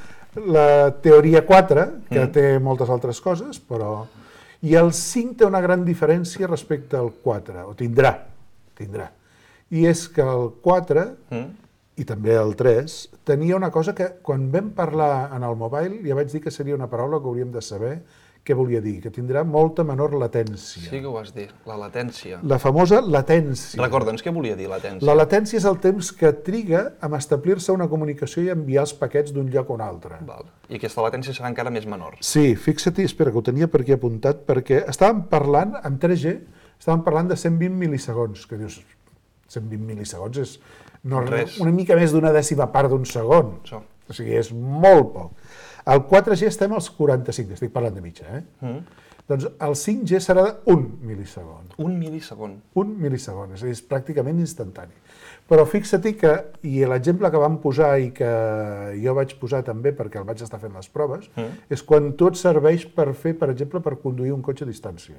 la teoria quatre, que Mm. té moltes altres coses, però... I el cinc té una gran diferència respecte al quatre, o tindrà, tindrà. I és que el quatre, Mm. i també el tres, tenia una cosa que quan vam parlar en el mobile ja vaig dir que seria una paraula que hauríem de saber què volia dir, que tindrà molta menor latència. Sí que ho vas dir, la latència. La famosa latència. Recorda'ns què volia dir latència. La latència és el temps que triga a establir-se una comunicació i enviar els paquets d'un lloc a un altre. Val. I aquesta latència serà encara més menor. Sí, fixa't, espera, que ho tenia per aquí apuntat, perquè estàvem parlant, amb tres G, estàvem parlant de cent vint mil·lisegons, que dius, cent vint mil·lisegons és no, Res. una mica més d'una dècima part d'un segon. Això. O sigui, és molt poc. Al quatre G estem als quaranta-cinc, estic parlant de mitja, eh? Mm. Doncs el cinc G serà d'un mil·lisegon. Un mil·lisegon. Un mil·lisegon, és a dir, és pràcticament instantani. Però fixa-t'hi que, i l'exemple que vam posar i que jo vaig posar també perquè el vaig estar fent les proves, Mm. és quan tot serveix per fer, per exemple, per conduir un cotxe a distància.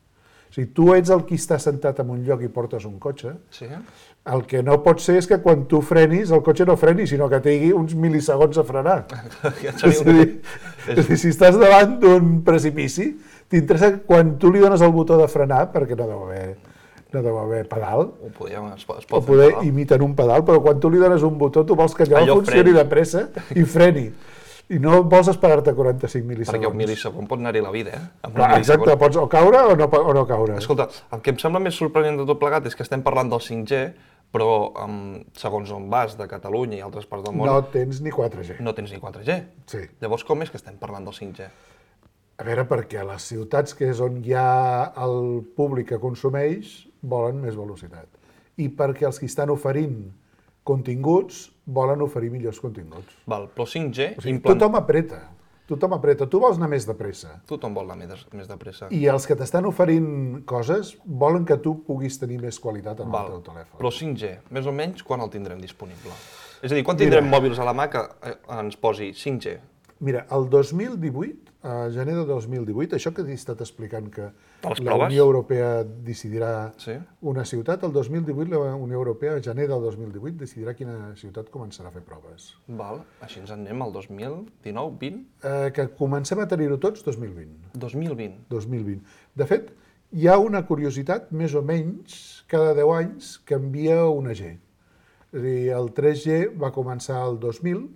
O sigui, tu ets el qui està sentat en un lloc i portes un cotxe, Sí? el que no pot ser és que quan tu frenis, el cotxe no freni, sinó que tingui uns mil·lisegons a frenar. Ja et És seria a dir, és a dir, si estàs davant d'un precipici, t'interessa que quan tu li dones el botó de frenar, perquè no deu haver, no deu haver pedal, Ho podíem, es, pot- es o pot poder fer, no? imitar un pedal, però quan tu li dones un botó, tu vols que allò, Allò funcioni freni. de pressa i freni. I no vols esperar-te quaranta-cinc mil·lisegons. Perquè un mil·lisegon pot anar-hi la vida, eh? Amb un Clar, exacte, mil·lisegon. pots o caure o no, o no caure. Escolta, el que em sembla més sorprenent de tot plegat és que estem parlant del cinc G, però um, segons on vas, de Catalunya i altres parts del món, No tens ni quatre G. no tens ni quatre G. Sí. Llavors, com és que estem parlant del cinc G? A veure, perquè a les ciutats, que és on hi ha el públic que consumeix, volen més velocitat. I perquè els que estan oferint continguts volen oferir millors continguts. Val, però cinc G, O sigui, implant... tothom apreta, tothom apreta. Tu vols anar més de pressa. tothom vol anar més, més de pressa. I els que t'estan oferint coses volen que tu puguis tenir més qualitat en Val, el teu telèfon. però cinc G, més o menys, quan el tindrem disponible? És a dir, quan tindrem Mira. mòbils a la mà que eh, ens posi cinc G? Mira, el dos mil divuit, a gener de dos mil divuit, això que he estat explicant que De les la proves? Unió Europea decidirà Sí. una ciutat, el dos mil divuit la Unió Europea, a gener del dos mil divuit, decidirà quina ciutat començarà a fer proves. Val, així ens en anem al dos mil dinou, vint, Eh, que comencem a tenir-ho tots dos mil vint. dos mil vint. dos mil vint. De fet, hi ha una curiositat, més o menys, cada deu anys canvia una G. És a dir, el tres G va començar el dos mil,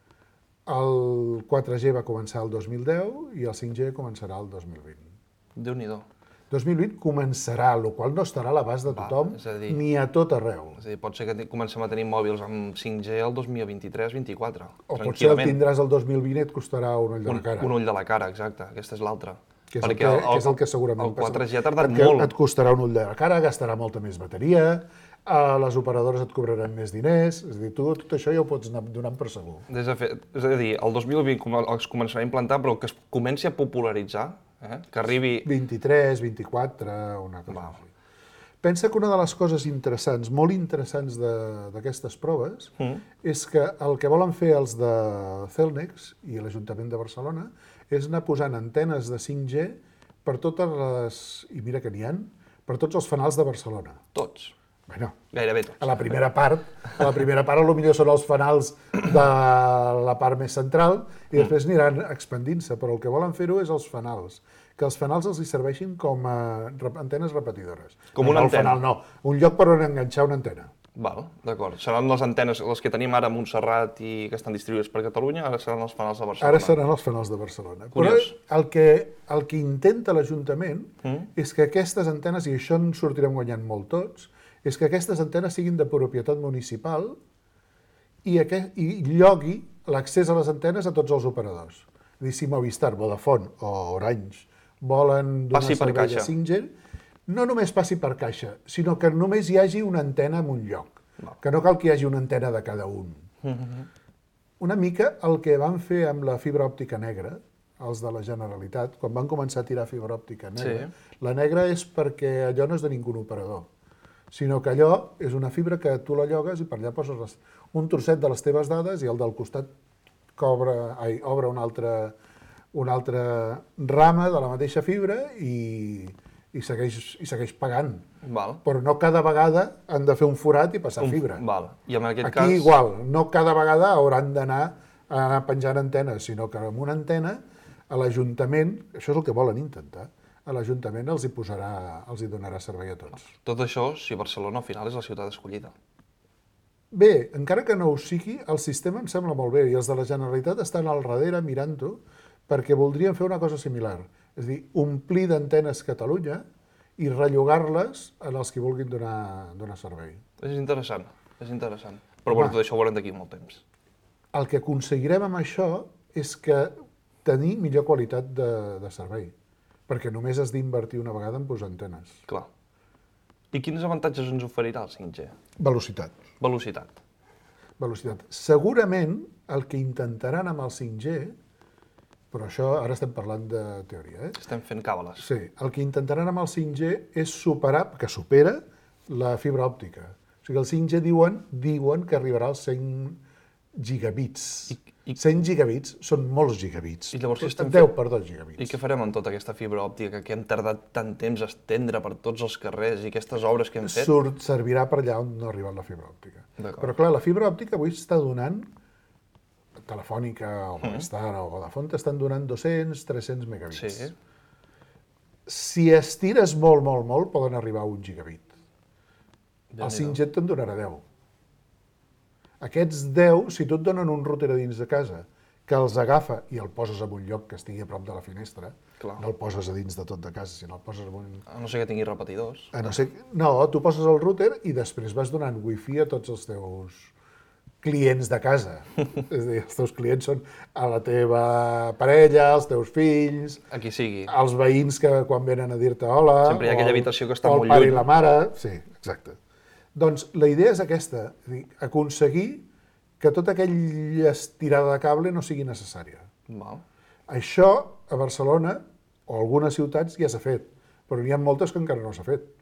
el quatre G va començar el dos mil deu i el cinc G començarà el dos mil vint. Déu-n'hi-do. dos mil vint començarà, el qual no estarà a l'abast de Va, tothom, és a dir- ni a tot arreu. És a dir, pot ser que ti- comencem a tenir mòbils amb cinc G el dos mil vint-i-tres vint-i-quatre. O potser el tindràs el dos mil vint i et costarà un ull de un, la cara. un ull de la cara, exacte. Aquesta és l'altra. Que és, el que, que és el que segurament el quatre G ha passarà. tardat et, molt. Et costarà un ull de la cara, gastarà molta més bateria, eh, les operadores et cobraran més diners, és a dir, tu tot això ja ho pots anar donant per segur. Des de fet, és a dir, el dos mil vint com- es començarà a implantar, però que es comenci a popularitzar, eh? que arribi... vint-i-tres, vint-i-quatre, una cosa Va. així. Pensa que una de les coses interessants, molt interessants de- d'aquestes proves, Mm. és que el que volen fer els de Cellnex i l'Ajuntament de Barcelona és anar posant antenes de cinc G per totes les, i mira que n'hi ha, per tots els fanals de Barcelona. Tots. Bueno, Gairebé tots. a la primera part, a la primera part potser són els fanals de la part més central i després aniran expandint-se, però el que volen fer-ho és els fanals, que els fanals els hi serveixin com a antenes repetidores. Com no, una no, antena. El fanal no, un lloc per on enganxar una antena. Val, d'acord. Seran les antenes, les que tenim ara a Montserrat i que estan distribuïdes per Catalunya, ara seran els fanals de Barcelona. Ara seran els fanals de Barcelona. Curiós. Però el que, el que intenta l'Ajuntament mm. és que aquestes antenes, i això en sortirem guanyant molt tots, és que aquestes antenes siguin de propietat municipal i, aquest, i llogui l'accés a les antenes a tots els operadors. És a dir, si Movistar, Vodafone o Orange volen donar Passi per servei caixa. de cinc G, no només passi per caixa, sinó que només hi hagi una antena en un lloc. No. Que no cal que hi hagi una antena de cada un. Mm-hmm. Una mica el que van fer amb la fibra òptica negra, els de la Generalitat, quan van començar a tirar fibra òptica negra, Sí. la negra és perquè allò no és de ningú operador, sinó que allò és una fibra que tu la llogues i per allà poses les, un trosset de les teves dades i el del costat cobra, ai, obre una altra, una altra rama de la mateixa fibra i, i, segueix, i segueix pagant. Val. Però no cada vegada han de fer un forat i passar Un- fibra. Val. I en aquest Aquí cas... igual, no cada vegada hauran d'anar a anar penjant antenes, sinó que amb una antena a l'Ajuntament, això és el que volen intentar, a l'Ajuntament els hi posarà, els hi donarà servei a tots. Tot això, si Barcelona al final és la ciutat escollida. Bé, encara que no ho sigui, el sistema em sembla molt bé i els de la Generalitat estan al darrere mirant-ho perquè voldrien fer una cosa similar. És a dir, omplir d'antenes Catalunya i rellogar-les en els que vulguin donar, donar servei. És interessant, és interessant. Però Home. bueno, tot això ho veurem d'aquí molt temps. El que aconseguirem amb això és que tenir millor qualitat de, de servei, perquè només has d'invertir una vegada en posar antenes. Clar. I quins avantatges ens oferirà el cinc G? Velocitat. Velocitat. Velocitat. Segurament el que intentaran amb el cinc G, però això ara estem parlant de teoria, eh? Estem fent càbales. Sí, el que intentaran amb el cinc G és superar, que supera, la fibra òptica. O sigui, el cinc G diuen, diuen que arribarà als cent gigabits. I- i- cent gigabits són molts gigabits. I llavors què estem deu fent? per dos gigabits. I què farem amb tota aquesta fibra òptica que hem tardat tant temps a estendre per tots els carrers i aquestes obres que hem fet? Surt, servirà per allà on no ha arribat la fibra òptica. D'acord. Però clar, la fibra òptica avui està donant, Telefònica o Movistar o Vodafone t'estan donant dos-cents, tres-cents megabits. Sí. Si estires molt, molt, molt, poden arribar a un gigabit. Déu-n'hi-do. El cinc G te'n donarà deu. Aquests deu, si tu et donen un router a dins de casa, que els agafa i el poses en un lloc que estigui a prop de la finestra, Clar. no el poses a dins de tot de casa, sinó el poses en un... A no ser que tingui repetidors. A no, ser... no, tu poses el router i després vas donant wifi a tots els teus clients de casa. És a dir, els teus clients són a la teva parella, els teus fills, A qui sigui. els veïns que quan venen a dir-te hola... Sempre hi ha o aquella el- habitació que està o el molt pare lluny. i la mare... Sí, exacte. Doncs la idea és aquesta, és a dir, aconseguir que tota aquella estirada de cable no sigui necessària. Val. Això a Barcelona o a algunes ciutats ja s'ha fet, però n'hi ha moltes que encara no s'ha fet.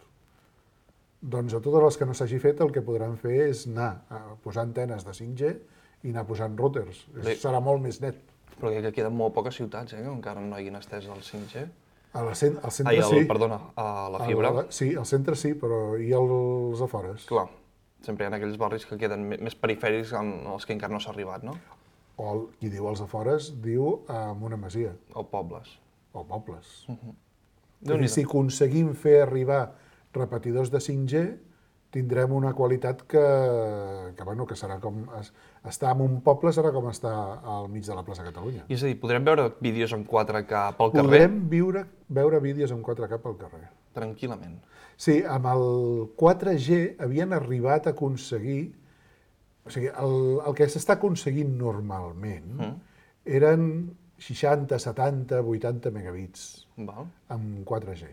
Doncs a totes les que no s'hagi fet el que podran fer és anar a posar antenes de cinc G i anar posant routers. Bé. Serà molt més net. Però que queden molt poques ciutats, eh, que encara no hagin estès el cinc G. A la cent, al centre Ai, el, sí. perdona, a la fibra. A la- sí, al centre sí, però i als afores. Clar, sempre hi ha aquells barris que queden me- més perifèrics en els que encara no s'ha arribat, no? O el, qui diu als afores diu amb una masia O pobles. o pobles. És a dir, Déu-n'hi-do. si aconseguim fer arribar repetidors de cinc G, tindrem una qualitat que, que, bueno, que serà com... es- Estar en un poble serà com estar al mig de la plaça Catalunya. I és a dir, podrem veure vídeos en quatre K pel carrer Podrem viure, veure vídeos en quatre K pel carrer. tranquil·lament. Sí, amb el quatre G havien arribat a aconseguir... O sigui, el, el que s'està aconseguint normalment Mm. eren seixanta, setanta, vuitanta megabits Val. amb quatre G.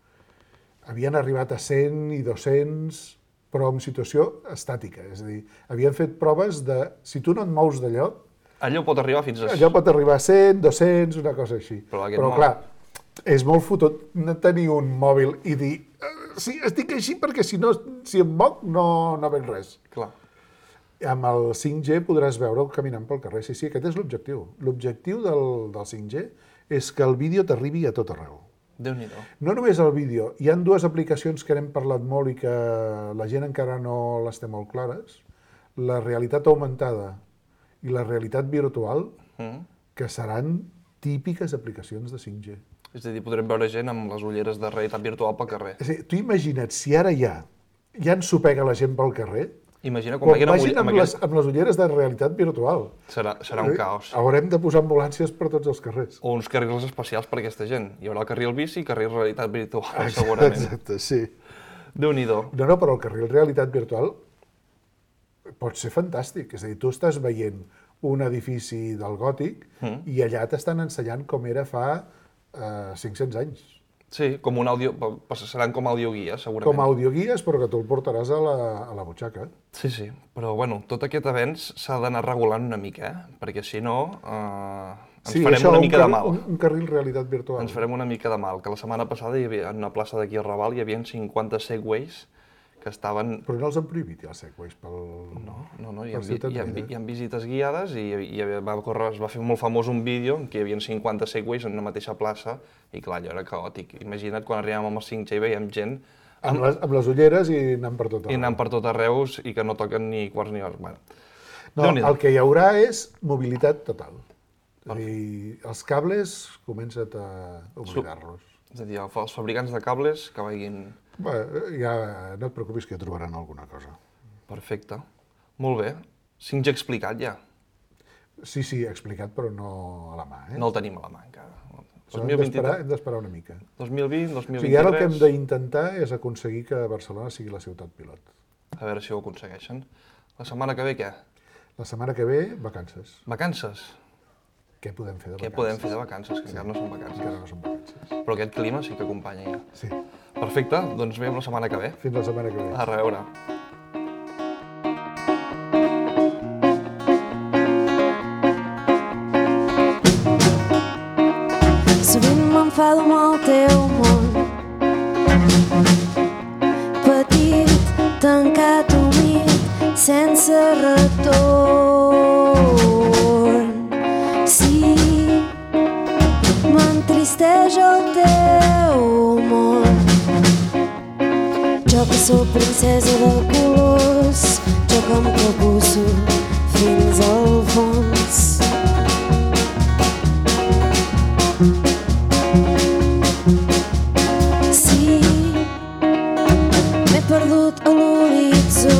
Havien arribat a cent i dos-cents, però en situació estàtica. És a dir, havien fet proves de... Si tu no et mous de lloc, Allò pot arribar fins a... allò pot arribar a cent, dos-cents, una cosa així. Però aquest Però mò- clar, és molt fotut no tenir un mòbil i dir "Eh, sí, estic així perquè si, no, si em moc no, no veig res. Clar. Amb el cinc G podràs veure caminant pel carrer. Sí, sí, aquest és l'objectiu. L'objectiu del, del cinc G és que el vídeo t'arribi a tot arreu. Déu-n'hi-do. No només el vídeo, hi ha dues aplicacions que n'hem parlat molt i que la gent encara no les té molt clares, la realitat augmentada i la realitat virtual, Mm. que seran típiques aplicacions de cinc G. És a dir, podrem veure gent amb les ulleres de realitat virtual pel carrer. És a dir, tu imagina't, si ara ja, ja ensopega la gent pel carrer, Imagina com quan vagin amb, vagin amb, amb les, aquest... amb les ulleres de realitat virtual. Serà, serà un caos. Haurem de posar ambulàncies per tots els carrers. O uns carrils especials per a aquesta gent. Hi haurà el carril bici i carril realitat virtual, segurament. Exacte, sí. Déu-n'hi-do. No, no, però el carril realitat virtual pot ser fantàstic. És a dir, tu estàs veient un edifici del gòtic Mm. i allà t'estan ensenyant com era fa eh, cinc-cents anys. Sí, com un àudio... Seran com audioguies, segurament. Com a audioguies, però que tu el portaràs a la, a la butxaca. Sí, sí, però bueno, tot aquest avenç s'ha d'anar regulant una mica, eh? Perquè si no, eh, ens Sí, farem això, una un mica de carril- mal. Un, un carril realitat virtual. Ens farem una mica de mal, que la setmana passada hi havia, en una plaça d'aquí a Raval hi havia cinquanta segways que estaven... Però no els han prohibit, ja, els segways, pel... No, no, no, hi ha, per Ciutat hi ha, Vella. hi ha visites guiades i hi havia, va, córrer, es va fer molt famós un vídeo en què hi havia cinquanta segways en una mateixa plaça i clar, allò era caòtic. Imagina't quan arribem amb el cinc G i veiem gent Amb les, amb les ulleres i anant per tot i arreu. anant per tot arreu i que no toquen ni quarts ni hores. Bueno, No, Déu-n'hi-do. el que hi haurà és mobilitat total. És a dir, els cables, comença't a oblidar-los. És a dir, els fabricants de cables que vagin... Bé, ja no et preocupis que ja trobaran alguna cosa. Perfecte. Molt bé. cinc G explicat ja. Sí, sí, explicat, però no a la mà. Eh? No el tenim a la mà encara. Això hem d'esperar hem d'esperar una mica. dos mil vint, dos mil O vint-i-tres... sigui, ara el que hem d'intentar és aconseguir que Barcelona sigui la ciutat pilot. A veure si ho aconsegueixen. La setmana que ve què? La setmana que ve, vacances. Vacances? Què podem fer de Què vacances? podem fer de vacances? Que encara no són Encara vacances. no són vacances. Però aquest clima sí que acompanya ja. Sí. Perfecte, doncs veiem la setmana que ve. Fins la setmana que ve. A reveure. Sovint m'enfado amb el teu món, petit, tancat, humit, sense retorn. Sí, m'entristeix el teu món. Jo que sóc princesa de colors, jo que em capusso fins al fons. Sí, m'he perdut a l'horitzó.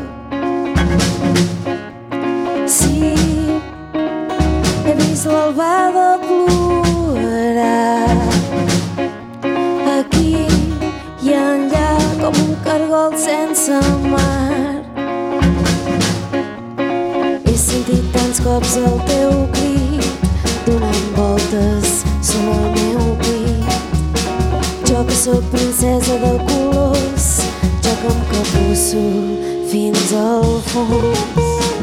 Sí, he vist l'albada plorar. Aquí i enllà com un cargol sense mar. He sentit tants cops el teu crit donant voltes sobre el meu pit. Jo que sóc princesa de colors, jo que em capusso fins al fons.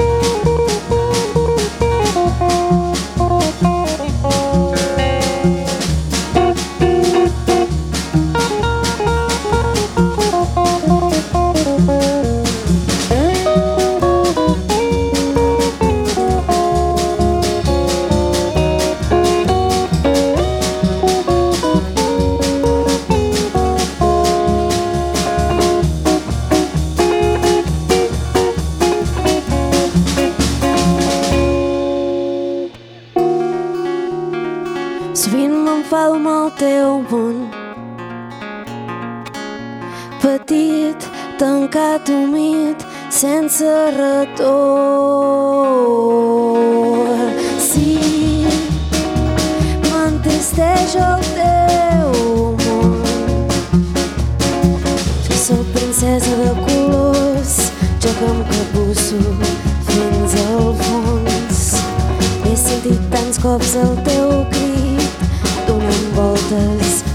Sovint m'enfado amb el teu món, petit, tancat, humit, sense retorn. Sí, m'entristeix el teu món. Jo sóc princesa de colors, jo que em capusso fins al fons. He sentit tants cops el teu crit donant voltes